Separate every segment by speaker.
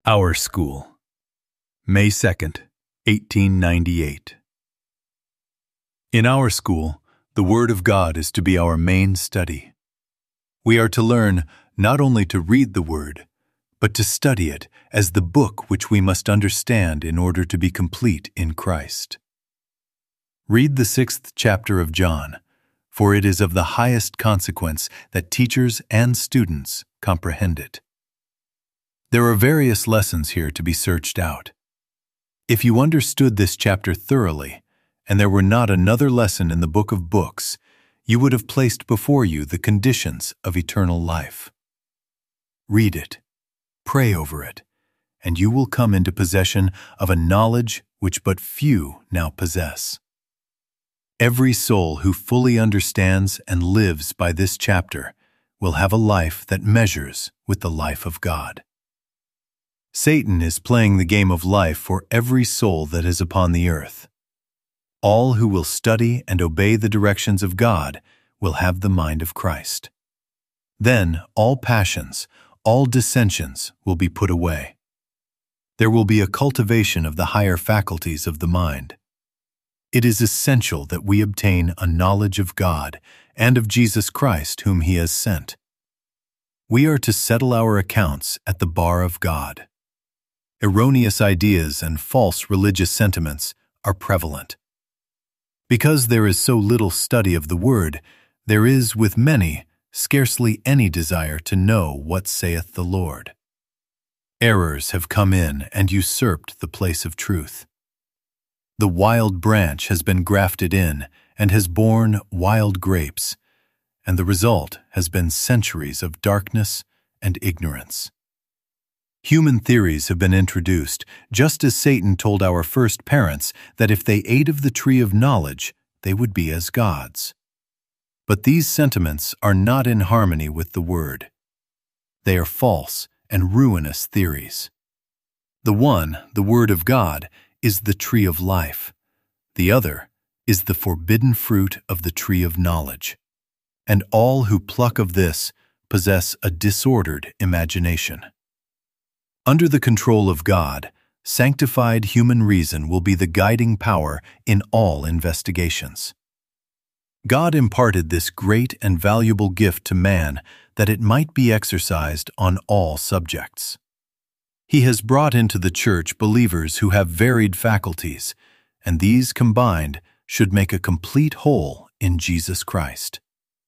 Speaker 1: Our School, May 2nd, 1898. In our school, the Word of God is to be our main study. We are to learn not only to read the Word, but to study it as the book which we must understand in order to be complete in Christ. Read the 6th chapter of John, for it is of the highest consequence that teachers and students comprehend it. There are various lessons here to be searched out. If you understood this chapter thoroughly, and there were not another lesson in the book of books, you would have placed before you the conditions of eternal life. Read it, pray over it, and you will come into possession of a knowledge which but few now possess. Every soul who fully understands and lives by this chapter will have a life that measures with the life of God. Satan is playing the game of life for every soul that is upon the earth. All who will study and obey the directions of God will have the mind of Christ. Then all passions, all dissensions will be put away. There will be a cultivation of the higher faculties of the mind. It is essential that we obtain a knowledge of God and of Jesus Christ whom He has sent. We are to settle our accounts at the bar of God. Erroneous ideas and false religious sentiments are prevalent. Because there is so little study of the Word, there is, with many, scarcely any desire to know what saith the Lord. Errors have come in and usurped the place of truth. The wild branch has been grafted in and has borne wild grapes, and the result has been centuries of darkness and ignorance. Human theories have been introduced, just as Satan told our first parents that if they ate of the tree of knowledge, they would be as gods. But these sentiments are not in harmony with the Word. They are false and ruinous theories. The one, the Word of God, is the tree of life. The other is the forbidden fruit of the tree of knowledge. And all who pluck of this possess a disordered imagination. Under the control of God, sanctified human reason will be the guiding power in all investigations. God imparted this great and valuable gift to man that it might be exercised on all subjects. He has brought into the church believers who have varied faculties, and these combined should make a complete whole in Jesus Christ.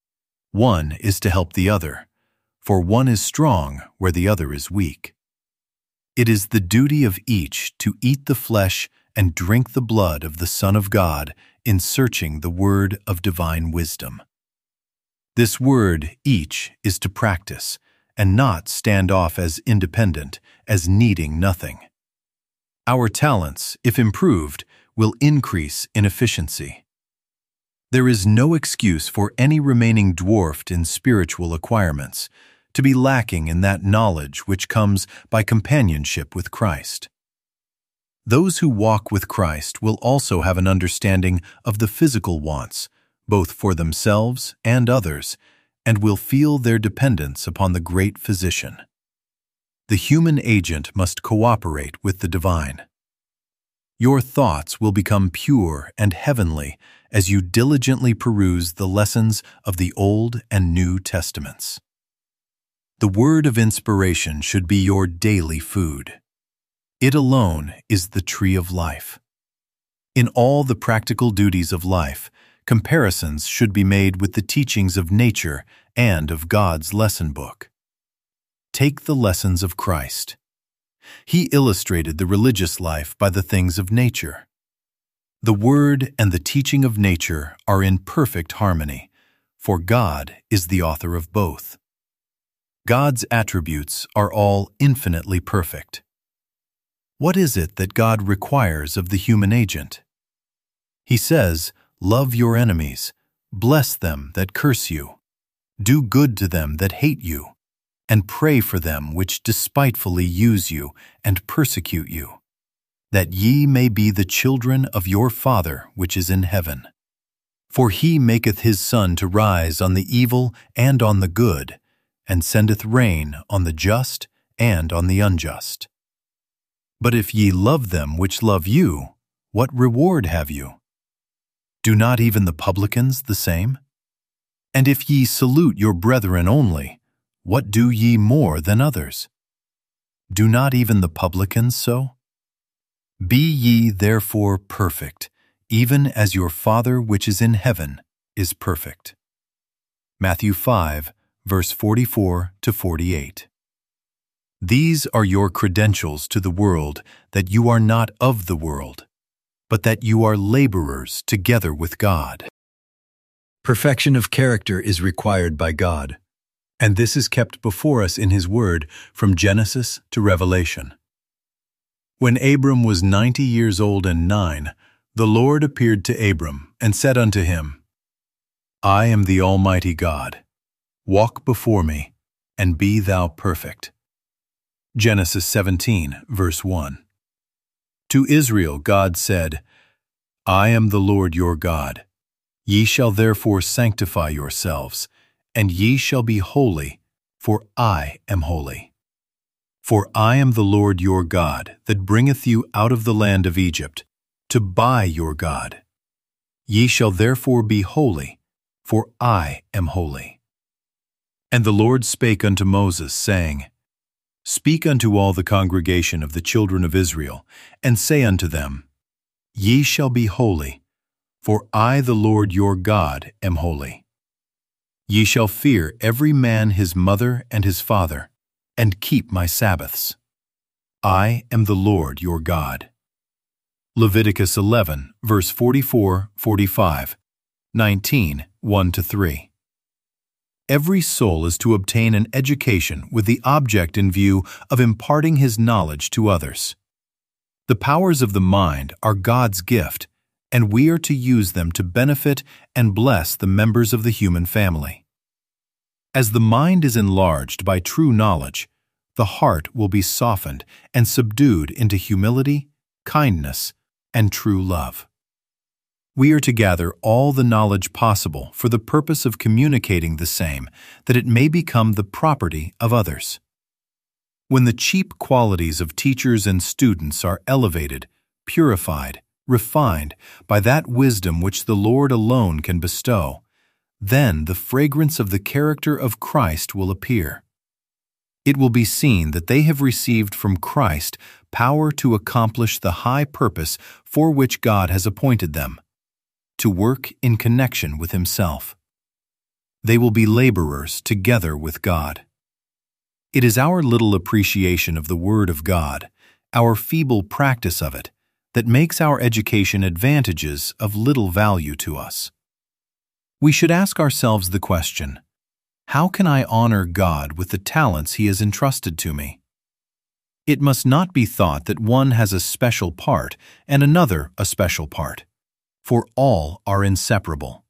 Speaker 1: One is to help the other, for one is strong where the other is weak. It is the duty of each to eat the flesh and drink the blood of the Son of God in searching the word of divine wisdom. This word, each, is to practice, and not stand off as independent, as needing nothing. Our talents, if improved, will increase in efficiency. There is no excuse for any remaining dwarfed in spiritual acquirements, to be lacking in that knowledge which comes by companionship with Christ. Those who walk with Christ will also have an understanding of the physical wants, both for themselves and others, and will feel their dependence upon the great Physician. The human agent must cooperate with the divine. Your thoughts will become pure and heavenly as you diligently peruse the lessons of the Old and New Testaments. The word of inspiration should be your daily food. It alone is the tree of life. In all the practical duties of life, comparisons should be made with the teachings of nature and of God's lesson book. Take the lessons of Christ. He illustrated the religious life by the things of nature. The word and the teaching of nature are in perfect harmony, for God is the author of both. God's attributes are all infinitely perfect. What is it that God requires of the human agent? He says, "Love your enemies, bless them that curse you, do good to them that hate you, and pray for them which despitefully use you and persecute you, that ye may be the children of your Father which is in heaven. For He maketh His sun to rise on the evil and on the good, and sendeth rain on the just and on the unjust. But if ye love them which love you, what reward have you? Do not even the publicans the same? And if ye salute your brethren only, what do ye more than others? Do not even the publicans so? Be ye therefore perfect, even as your Father which is in heaven is perfect. Matthew 5, verse 44 to 48. These are your credentials to the world, that you are not of the world, but that you are laborers together with God. Perfection of character is required by God, and this is kept before us in His Word from Genesis to Revelation. When Abram was 90 years old and 9, the Lord appeared to Abram and said unto him, I am the Almighty God. Walk before me, and be thou perfect. Genesis 17, verse 1. To Israel God said, I am the Lord your God. Ye shall therefore sanctify yourselves, and ye shall be holy, for I am holy. For I am the Lord your God, that bringeth you out of the land of Egypt, to buy your God. Ye shall therefore be holy, for I am holy. And the Lord spake unto Moses, saying, Speak unto all the congregation of the children of Israel, and say unto them, Ye shall be holy, for I the Lord your God am holy. Ye shall fear every man his mother and his father, and keep my Sabbaths. I am the Lord your God. Leviticus 11, verse 44, 45, 19, 1-3. Every soul is to obtain an education with the object in view of imparting his knowledge to others. The powers of the mind are God's gift, and we are to use them to benefit and bless the members of the human family. As the mind is enlarged by true knowledge, the heart will be softened and subdued into humility, kindness, and true love. We are to gather all the knowledge possible for the purpose of communicating the same, that it may become the property of others. When the cheap qualities of teachers and students are elevated, purified, refined by that wisdom which the Lord alone can bestow, then the fragrance of the character of Christ will appear. It will be seen that they have received from Christ power to accomplish the high purpose for which God has appointed them, to work in connection with Himself. They will be laborers together with God. It is our little appreciation of the Word of God, our feeble practice of it, that makes our education advantages of little value to us. We should ask ourselves the question, how can I honor God with the talents He has entrusted to me? It must not be thought that one has a special part and another a special part, for all are inseparable.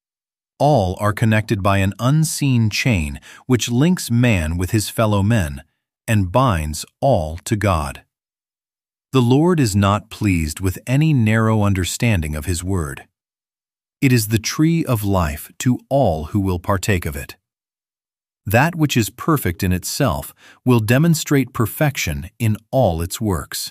Speaker 1: All are connected by an unseen chain which links man with his fellow men and binds all to God. The Lord is not pleased with any narrow understanding of His Word. It is the tree of life to all who will partake of it. That which is perfect in itself will demonstrate perfection in all its works.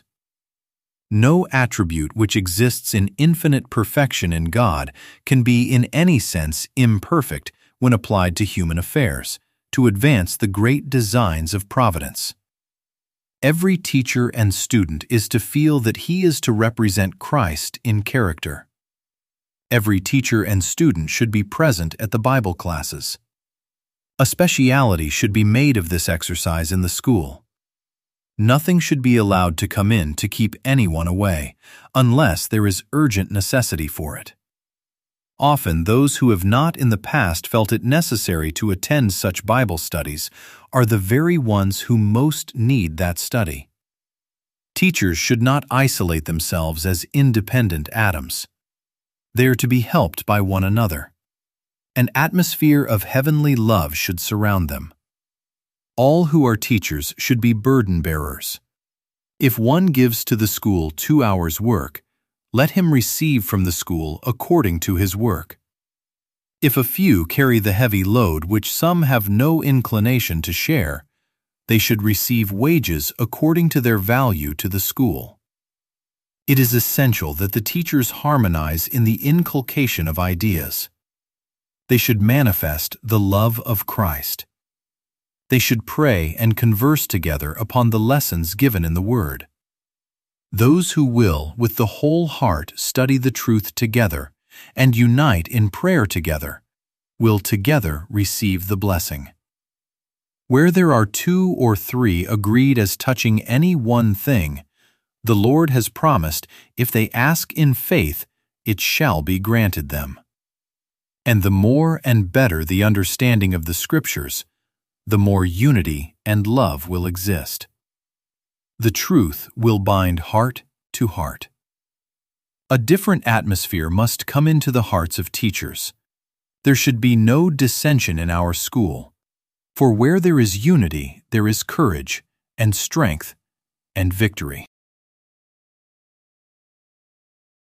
Speaker 1: No attribute which exists in infinite perfection in God can be in any sense imperfect when applied to human affairs, to advance the great designs of providence. Every teacher and student is to feel that he is to represent Christ in character. Every teacher and student should be present at the Bible classes. A speciality should be made of this exercise in the school. Nothing should be allowed to come in to keep anyone away, unless there is urgent necessity for it. Often those who have not in the past felt it necessary to attend such Bible studies are the very ones who most need that study. Teachers should not isolate themselves as independent atoms. They are to be helped by one another. An atmosphere of heavenly love should surround them. All who are teachers should be burden bearers. If one gives to the school 2 hours' work, let him receive from the school according to his work. If a few carry the heavy load which some have no inclination to share, They should receive wages according to their value to the school. It is essential that the teachers harmonize in the inculcation of ideas. They should manifest the love of Christ. They should pray and converse together upon the lessons given in the Word. Those who will, with the whole heart, study the truth together and unite in prayer together, will together receive the blessing. Where there are 2 or 3 agreed as touching any one thing, the Lord has promised, if they ask in faith, it shall be granted them. And the more and better the understanding of the Scriptures, the more unity and love will exist. The truth will bind heart to heart. A different atmosphere must come into the hearts of teachers. There should be no dissension in our school, for where there is unity, there is courage and strength and victory.